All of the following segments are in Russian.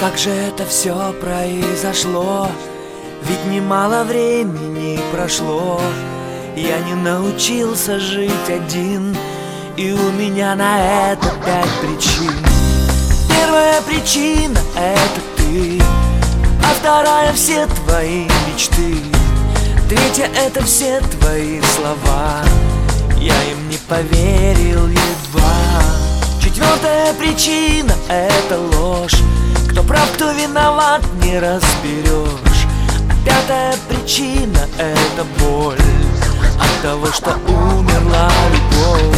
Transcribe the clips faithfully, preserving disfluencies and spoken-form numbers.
Как же это все произошло? Ведь немало времени прошло. Я не научился жить один, и у меня на это пять причин. Первая причина — это ты, а вторая — все твои мечты. Третья — это все твои слова, я им не поверил едва. Четвертая причина — это ложь, кто прав, кто виноват, не разберешь. А пятая причина — это боль от того, что умерла любовь.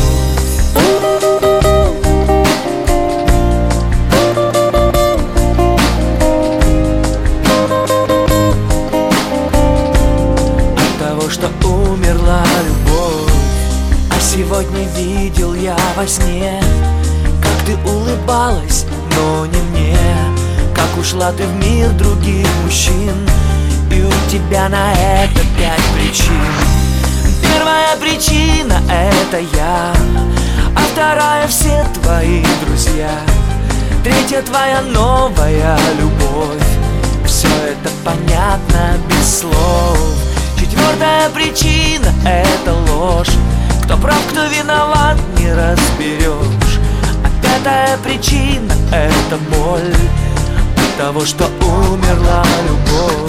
От того, что умерла любовь. А сегодня видел я во сне, как ты улыбалась, но не мне. Как ушла ты в мир других мужчин, и у тебя на это пять причин. Первая причина — это я, а вторая — все твои друзья. Третья — твоя новая любовь. Все это понятно без слов. Четвертая причина — это ложь, кто прав, кто виноват, не разберешь. А пятая причина — это боль от того, что умерла любовь.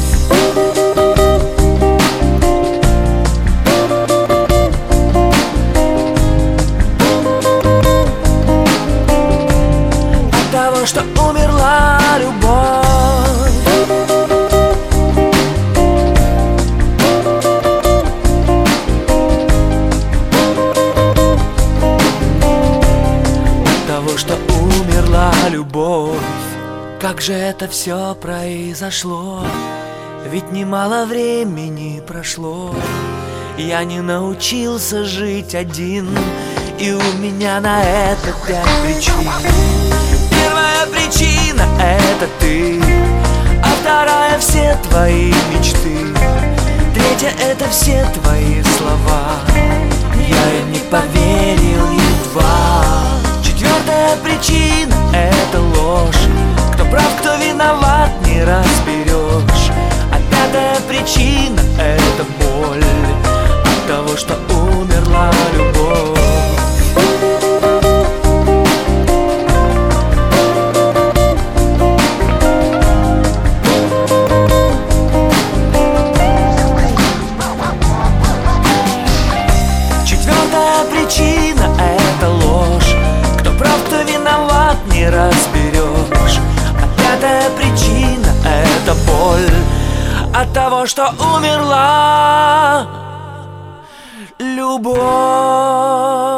От того, что умерла любовь. От того, что умерла любовь. Как же это все произошло? Ведь немало времени прошло. Я не научился жить один, и у меня на это пять причин. Первая причина — это ты, а вторая — все твои мечты. Третья — это все твои слова, я им не поверил едва. Четвертая причина — это ложь, кто прав, кто виноват, не разберешь. А пятая причина — это боль от того, что умерла любовь. Четвертая причина — это ложь, кто прав, кто виноват, не разберешь. А пятая причина — это боль от того, что умерла любовь.